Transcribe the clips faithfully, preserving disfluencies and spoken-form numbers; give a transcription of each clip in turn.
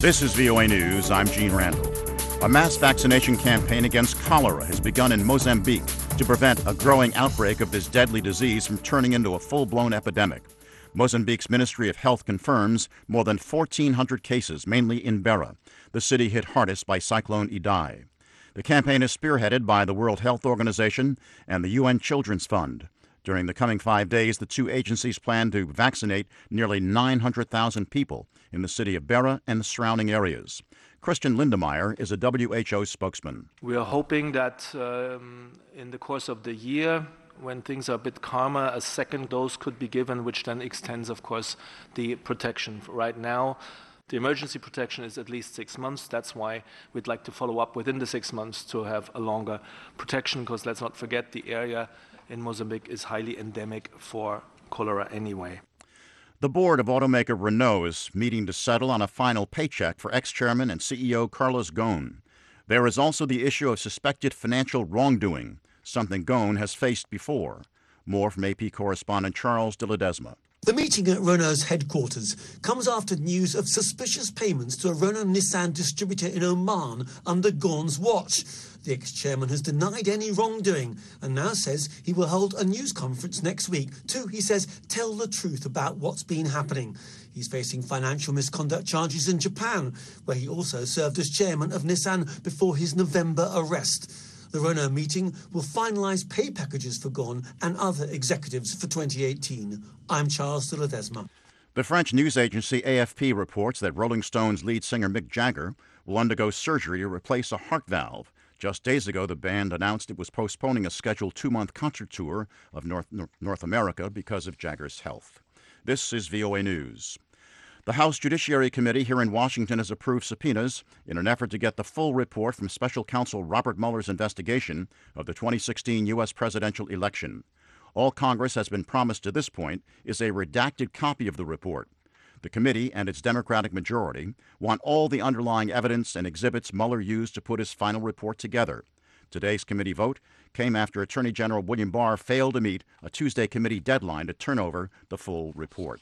This is V O A News. I'm Gene Randall. A mass vaccination campaign against cholera has begun in Mozambique to prevent a growing outbreak of this deadly disease from turning into a full-blown epidemic. Mozambique's Ministry of Health confirms more than fourteen hundred cases, mainly in Beira, the city hit hardest by Cyclone Idai. The campaign is spearheaded by the World Health Organization and the U N Children's Fund. During the coming five days, the two agencies plan to vaccinate nearly nine hundred thousand people in the city of Beira and the surrounding areas. Christian Lindemeyer is a W H O spokesman. We are hoping that um, in the course of the year, when things are a bit calmer, a second dose could be given, which then extends, of course, the protection. Right now, the emergency protection is at least six months. That's why we'd like to follow up within the six months to have a longer protection, because let's not forget the area in Mozambique is highly endemic for cholera anyway. The board of automaker Renault is meeting to settle on a final paycheck for ex-chairman and C E O Carlos Ghosn. There is also the issue of suspected financial wrongdoing, something Ghosn has faced before. More from A P correspondent Charles de Ledesma. The meeting at Renault's headquarters comes after news of suspicious payments to a Renault-Nissan distributor in Oman under Ghosn's watch. The ex-chairman has denied any wrongdoing and now says he will hold a news conference next week to, he says, tell the truth about what's been happening. He's facing financial misconduct charges in Japan, where he also served as chairman of Nissan before his November arrest. The Renault meeting will finalise pay packages for Ghosn and other executives for twenty eighteen. I'm Charles de Ledesma. The French news agency A F P reports that Rolling Stones lead singer Mick Jagger will undergo surgery to replace a heart valve. Just days ago, the band announced it was postponing a scheduled two-month concert tour of North, North America because of Jagger's health. This is V O A News. The House Judiciary Committee here in Washington has approved subpoenas in an effort to get the full report from special counsel Robert Mueller's investigation of the twenty sixteen U S presidential election. All Congress has been promised to this point is a redacted copy of the report. The committee and its Democratic majority want all the underlying evidence and exhibits Mueller used to put his final report together. Today's committee vote came after Attorney General William Barr failed to meet a Tuesday committee deadline to turn over the full report.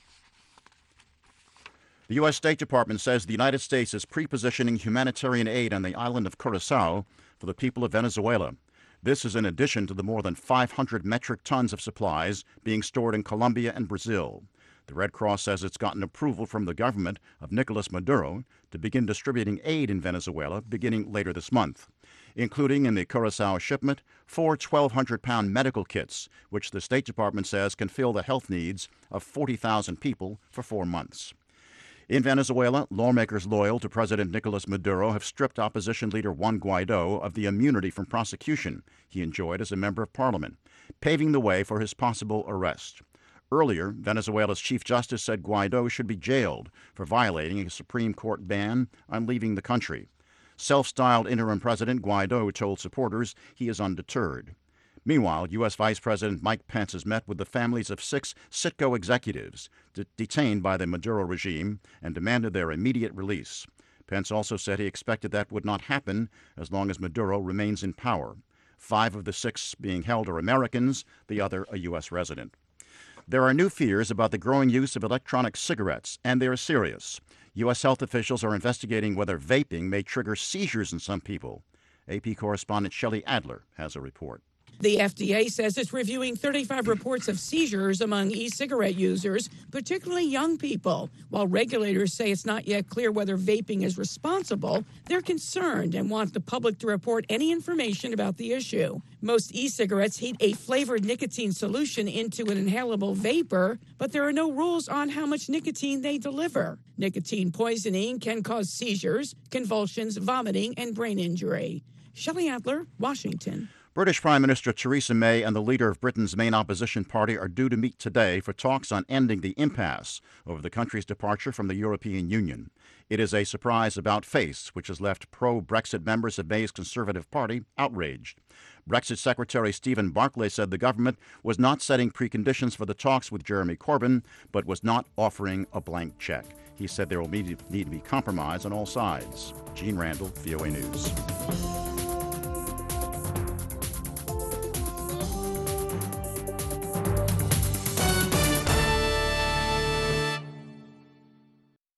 The U S State Department says the United States is pre-positioning humanitarian aid on the island of Curacao for the people of Venezuela. This is in addition to the more than five hundred metric tons of supplies being stored in Colombia and Brazil. The Red Cross says it's gotten approval from the government of Nicolas Maduro to begin distributing aid in Venezuela beginning later this month, including in the Curacao shipment four twelve hundred pound medical kits, which the State Department says can fill the health needs of forty thousand people for four months. In Venezuela, lawmakers loyal to President Nicolas Maduro have stripped opposition leader Juan Guaido of the immunity from prosecution he enjoyed as a member of parliament, paving the way for his possible arrest. Earlier, Venezuela's Chief Justice said Guaido should be jailed for violating a Supreme Court ban on leaving the country. Self-styled interim President Guaido told supporters he is undeterred. Meanwhile, U S Vice President Mike Pence has met with the families of six Citgo executives de- detained by the Maduro regime and demanded their immediate release. Pence also said he expected that would not happen as long as Maduro remains in power. Five of the six being held are Americans, the other a U S resident. There are new fears about the growing use of electronic cigarettes, and they are serious. U S health officials are investigating whether vaping may trigger seizures in some people. A P correspondent Shelley Adler has a report. The F D A says it's reviewing thirty-five reports of seizures among e-cigarette users, particularly young people. While regulators say it's not yet clear whether vaping is responsible, they're concerned and want the public to report any information about the issue. Most e-cigarettes heat a flavored nicotine solution into an inhalable vapor, but there are no rules on how much nicotine they deliver. Nicotine poisoning can cause seizures, convulsions, vomiting, and brain injury. Shelley Adler, Washington. British Prime Minister Theresa May and the leader of Britain's main opposition party are due to meet today for talks on ending the impasse over the country's departure from the European Union. It is a surprise about-face, which has left pro-Brexit members of May's Conservative Party outraged. Brexit Secretary Stephen Barclay said the government was not setting preconditions for the talks with Jeremy Corbyn, but was not offering a blank check. He said there will need to be compromise on all sides. Gene Randall, V O A News.